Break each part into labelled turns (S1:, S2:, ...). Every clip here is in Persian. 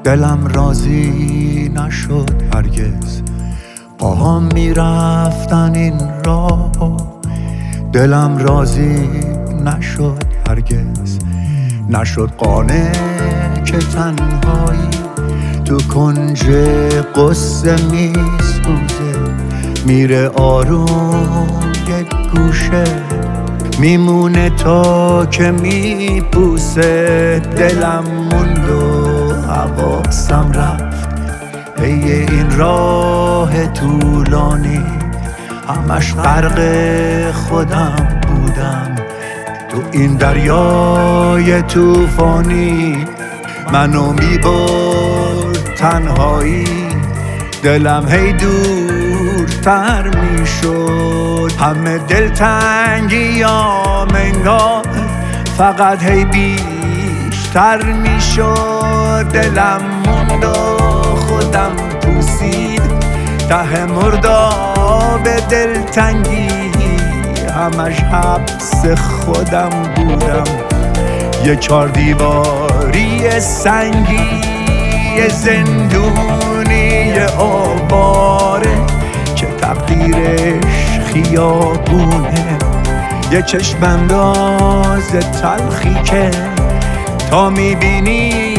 S1: دلم راضی نشد هرگز، پاهام میرفتن این راه. دلم راضی نشد هرگز، نشد قانع که تنهایی تو کنج قصه میسوزه. میره آروم یک گوشه، میمونه تا که میپوسه. دلم موند و حواسم رفت، ای این راه طولانی همش غرق خودم بودم. تو این دریای طوفانی منو میبرد تنهایی. دلم هی دورتر میشد، همه دلتنگیام انگار فقط هی بیشتر میشد. دلم موند و خودم پوسید ته مرداب دلتنگی، همش حبس خودم بودم. یه چار دیواری سنگی، یه زندونی آواره که تقدیرش خیابونه. یه چشم انداز تلخی که تا میبینی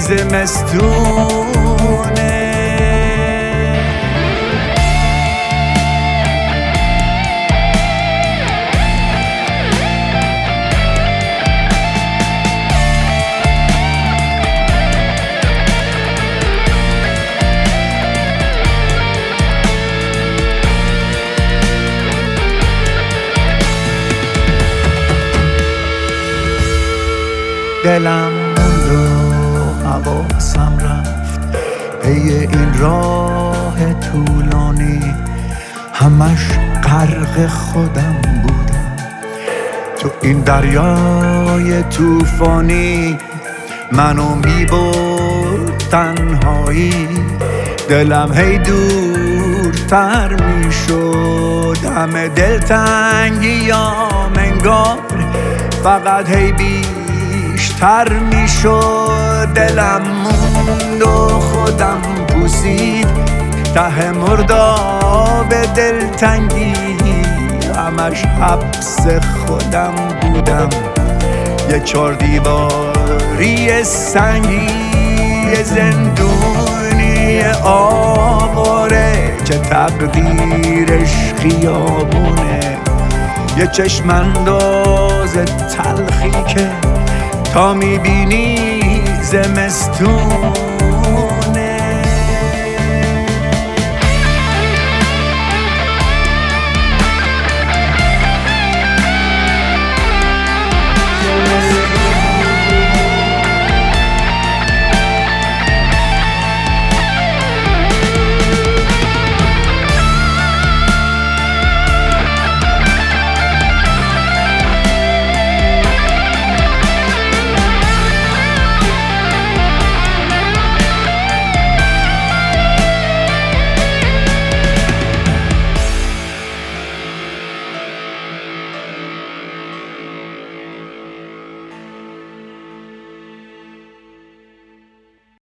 S1: زمستونه. دلم موند و حواسم رفت، ای این راه طولانی همش غرق خودم بودم. تو این دریای طوفانی منو میبرد تنهایی. دلم هی دورتر میشد، همه دلتنگیام انگار فقط هی بیشتر میشد. دلم موند و خودم پوسید ته مرداب دلتنگی، همش حبس خودم بودم. یه چار دیواری سنگی، یه زندونی آواره که تقدیرش خیابونه. یه چشم انداز تلخی که تا میبینی زمستون.